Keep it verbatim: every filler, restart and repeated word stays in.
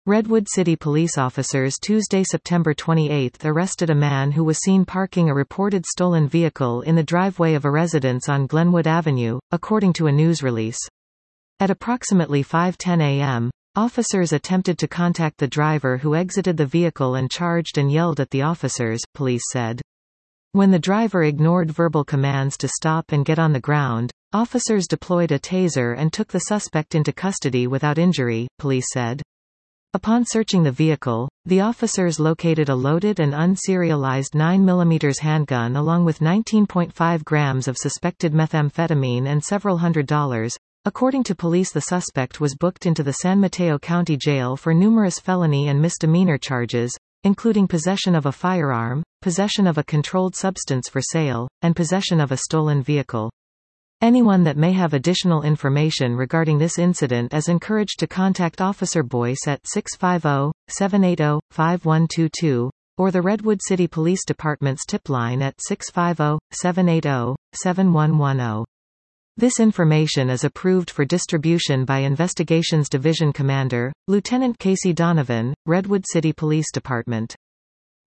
Redwood City police officers Tuesday, September twenty-eighth arrested a man who was seen parking a reported stolen vehicle in the driveway of a residence on Glenwood Avenue, according to a news release. At approximately five ten a m, officers attempted to contact the driver who exited the vehicle and charged and yelled at the officers, police said. When the driver ignored verbal commands to stop and get on the ground, officers deployed a taser and took the suspect into custody without injury, police said. Upon searching the vehicle, the officers located a loaded and unserialized nine millimeter handgun along with nineteen point five grams of suspected methamphetamine and several hundred dollars. According to police, the suspect was booked into the San Mateo County Jail for numerous felony and misdemeanor charges, including possession of a firearm, possession of a controlled substance for sale, and possession of a stolen vehicle. Anyone that may have additional information regarding this incident is encouraged to contact Officer Boyce at six five zero, seven eight zero, five one two two, or the Redwood City Police Department's tip line at six five zero, seven eight zero, seven one one zero. This information is approved for distribution by Investigations Division Commander, Lieutenant Casey Donovan, Redwood City Police Department.